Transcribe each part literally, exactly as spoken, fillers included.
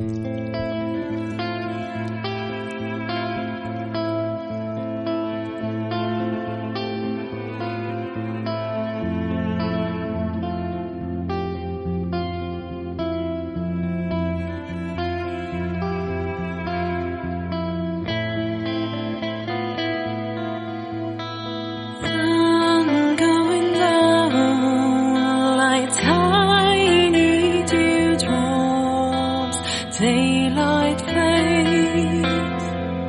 Daylight fades,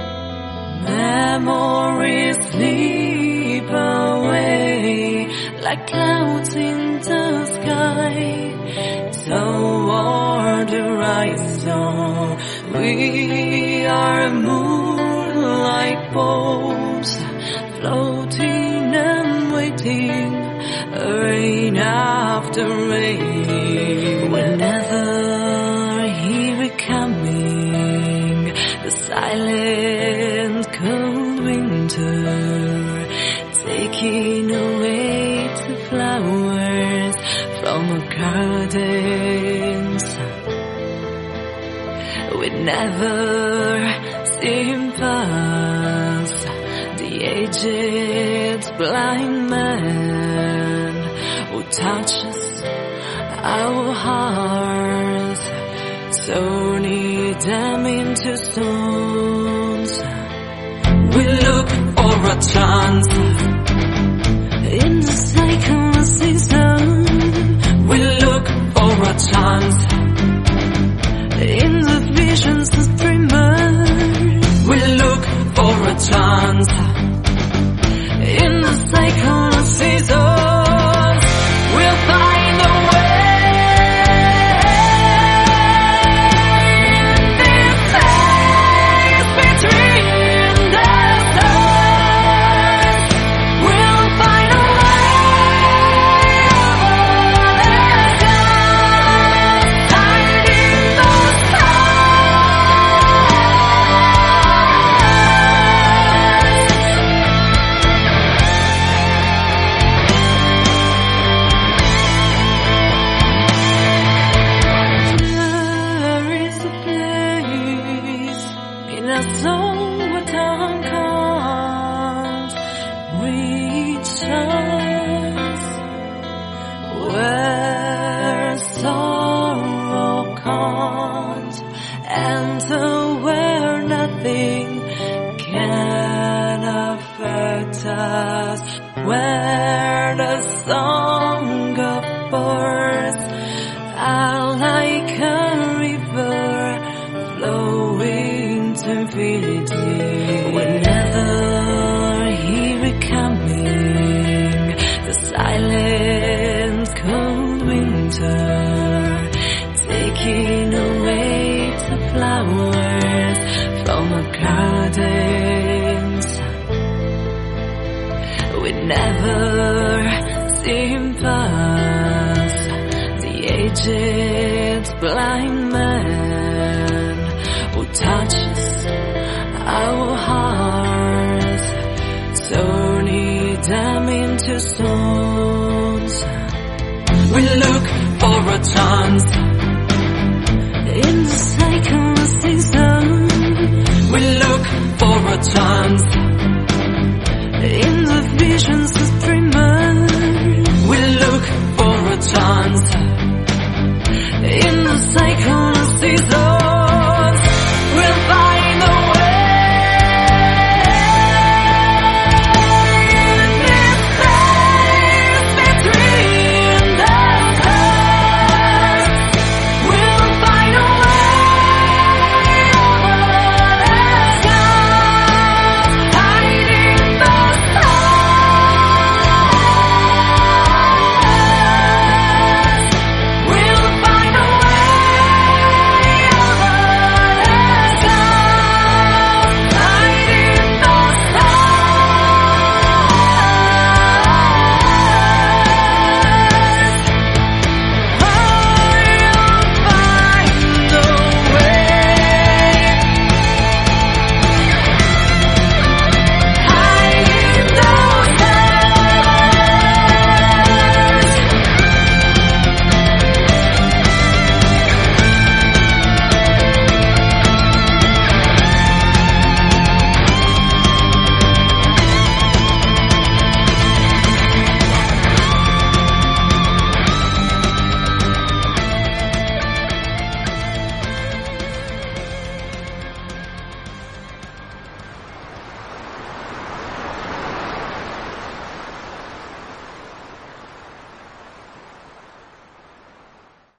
memories slip away like clouds in the sky toward the horizon. We are moonlight boats floating and waiting, rain after rain. Whenever coming, the silent cold winter, taking away the flowers from our gardens. We never seem past the aged blind man who touches our hearts, turning them into stones. We look for a chance in the cycle season. We look for a chance in the visions of dreamers. We look for a chance in the cycle season. We'll find a way. Where sorrow can't enter, where nothing can affect us, where the song of birds are like a river flowing to infinity. Whenever hear it coming, the silent cold winter, taking away the flowers from our gardens. We never seem past the aged blind man who touches our hearts, turning them into stones. We look for a chance in the cycle season. We look for a chance in the visions of